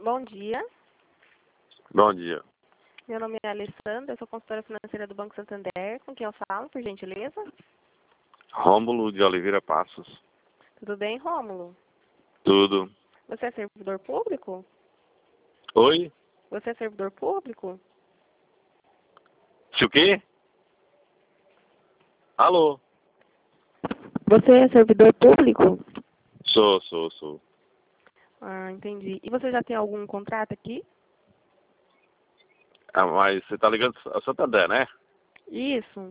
Bom dia. Bom dia. Meu nome é Alessandra, eu sou consultora financeira do Banco Santander. Com quem eu falo, por gentileza? Rômulo de Oliveira Passos. Tudo bem, Rômulo? Tudo. Você é servidor público? Oi? Você é servidor público? Se o quê? Alô? Você é servidor público? Sou. Ah, entendi. E você já tem algum contrato aqui? Ah, mas você tá ligando a Santander, né? Isso.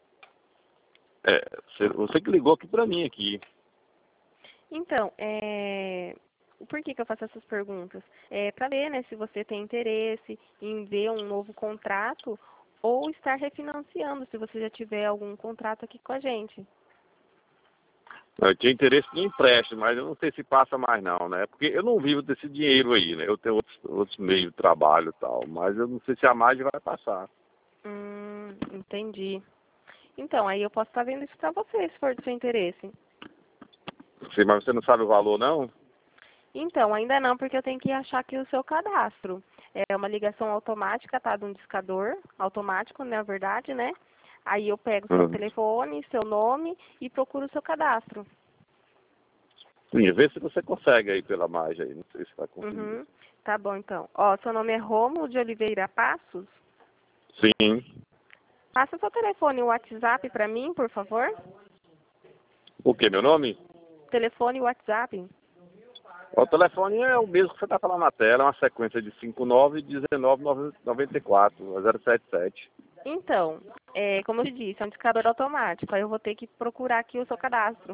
Você que ligou aqui pra mim aqui. Então, por que eu faço essas perguntas? É para ver, né, se você tem interesse em ver um novo contrato ou estar refinanciando, se você já tiver algum contrato aqui com a gente. Eu tinha interesse em empréstimo, mas eu não sei se passa mais não, né? Porque eu não vivo desse dinheiro aí, né? Eu tenho outros meios de trabalho e tal, mas eu não sei se a margem vai passar. Entendi. Então, aí eu posso estar vendo isso para você, se for do seu interesse. Sim, mas você não sabe o valor, não? Então, ainda não, porque eu tenho que achar aqui o seu cadastro. É uma ligação automática, tá? De um discador automático, na verdade, né? Aí eu pego seu telefone, seu nome e procuro o seu cadastro. Sim, vê se você consegue aí pela margem aí. Não sei se vai conseguir. Uhum. Tá bom, então. Ó, seu nome é Rômulo de Oliveira Passos? Sim. Passa seu telefone e o WhatsApp para mim, por favor. O que, meu nome? Telefone e WhatsApp. O telefone é o mesmo que você está falando na tela, é uma sequência de 591994, 077. Então, como eu te disse, é um discador automático. Aí eu vou ter que procurar aqui o seu cadastro.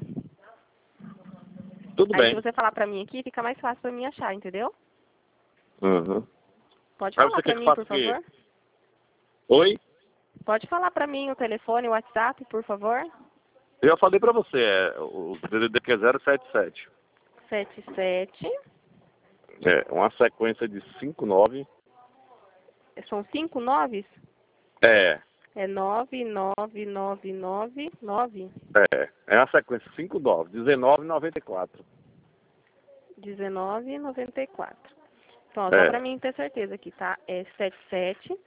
Tudo Aí se bem. você falar pra mim aqui, fica mais fácil pra mim achar, entendeu? Uhum. Pode Aí falar você pra quer que mim, faça por o quê? favor? Oi? Pode falar pra mim o telefone, o WhatsApp, por favor? Eu já falei pra você, o DDD que é 077. 77. É uma sequência de 59. São 5 noves? É, É 99999 é uma sequência 59, 1994. 1994. Então, só pra É, mim ter certeza aqui, tá? É 77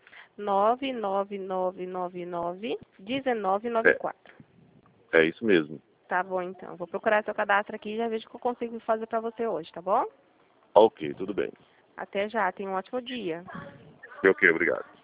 99999 é, 1994. é isso mesmo. Tá bom, então. Vou procurar seu cadastro aqui e já vejo o que eu consigo fazer pra você hoje, tá bom? Ok, tudo bem. Até já. Tenha um ótimo dia. Ok, obrigado.